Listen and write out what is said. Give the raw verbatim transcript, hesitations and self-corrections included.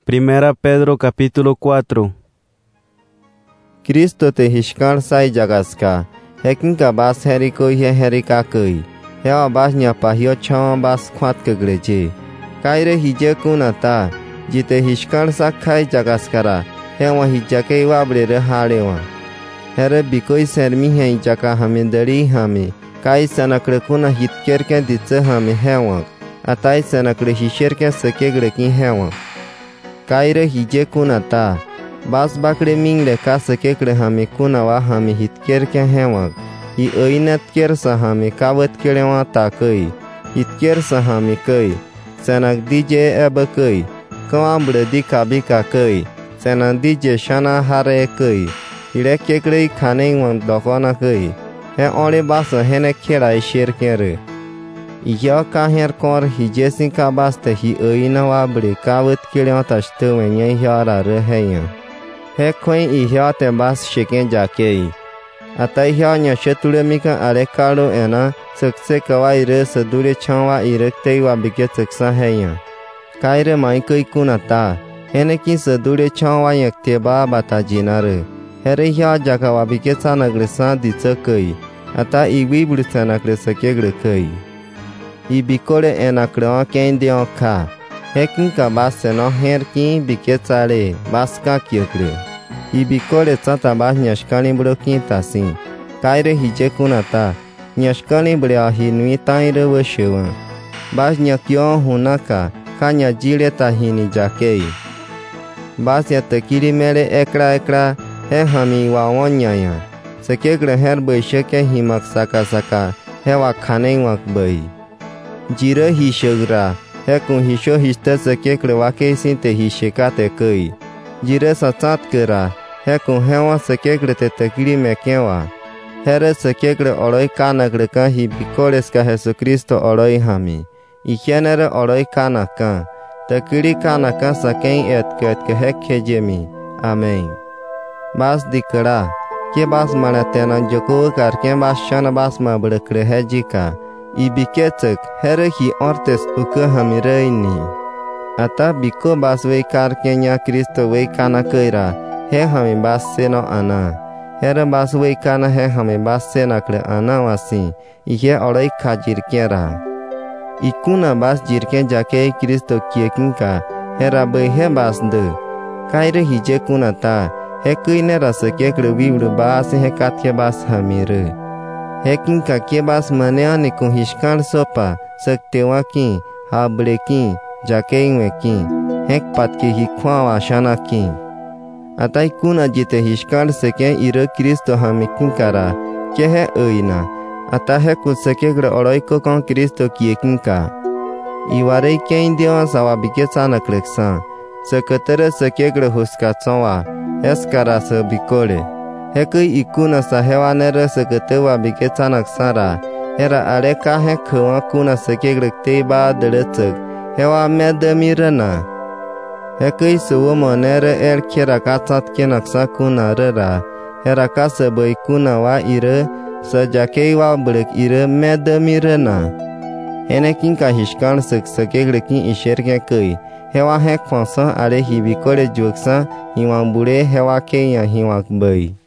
Primera Pedro capítulo cuatro. Cristo te hishkar sai jagaska, hekin ka bas heriko he herika koi, hewa bas nyapa hio chawa bas kwat kegreje. Kaire hije kunata, jite hishkar sakai jagaskara, hewa hijake wabre harewa. Here bikoi sermi he jaka hamendari hame, kai sanakre kuna hitkerke ditse hame hewa, atai sanakre hisherke sekegrekin hewa. Kaire hije kunata, bas bakre mingle ka sekekre hame kunawa hame hitkerke hewa, i oinat kersa hame kawat kerewa takai, hitkersa hame kai, sanak dije eba kai, kawambre di kabika kai, sanak dije shana hare kai, ire kekre khane wang dokona kai, he ole basa hene kera shirkere. Ihya ka her kor hije sin ka baste hi oina wabre kawat kerewa tashte wenye hyara re heya. He koin ihya te bas shiken jakei. Atai hya nya sheture mika are karo ena sakse kawa ire sadure chawa ire teiwa bike saksa heya. Kaire mai koi kunata, hene ki sadure chawa yak teba bata jinare. Here hya jakawa bike sanagre sa ditsa kai. Ata iwi brisanagre sakegre kai. I bikore enakre ken de ka. Hekin ka bas no her ki bike tsare bas ka kyokre. I bikore tsata bas nyashkani brokin tasin. Kaire hije kunata, nyashkani brea hinui taire washewa. Bas nyakyo hunaka, kanya jile tahini jakei. Bas ya takiri mere ekra ekra, he hami wawanyaya. Sekegre her baishake himak saka saka, hewa khane wak bai. Jira hishagra, he kun hisho histe sekegre wake sinte hishekate kai. Jira satsat kera, he kun hewa sekegre te takiri mekewa. Here sekegre oroi kanagre ka hi bikores ka Jesucristo oroi hami. Ihenere oroi kanaka. Takiri kanaka saken et ket ke hek kejemi. Amen. Bas dikra. Ke bas manatena joko karke bas shana bas ma brekre hejika. Ibiketek here hi ortes uke hami reini. Ata biko bas wei karke nya Cristo wei kanakaira. He hami bas seno ana. Here bas wei kana he hame bas senakre ana wasi, ihe oroi ka jirkera. Ikuna bas jirken jake Cristo kiekinka, hera bai he bas de. Kaire hije kunata, he kuine rasa kekre vibru bas he katke bas hamire. He kinka ke bas maneani kun hishkan sopa, saktewa ki, habre ki, jake inwe ki, hek patke hikwa washana ki. Atai kuna jite hishkar seken ire Cristo hamikin kara, ke he oina. Ata he kun sekegre oroiko kon Cristo kiekinka. Iwarei ken diwa sawa bike sana kleksan. Seketere sekegre huskatsawa, eskara se bikore. Hekui ikuna sa hewa nere seketewa bike sana ksara. Hera areka he kwa kuna sekegre teba deretek. Hewa medemirena. Hekui suwo monere er kera katsat kenaksa kuna rera. Hera kase bai kuna wa ire, sa jakei wa brek ire medemirena. Hene kinka hishkan sek sekegre kin isherke kai. Hewa hek fonsa are hibikore joksa, hiwang bure hewa ke ya hiwak bai.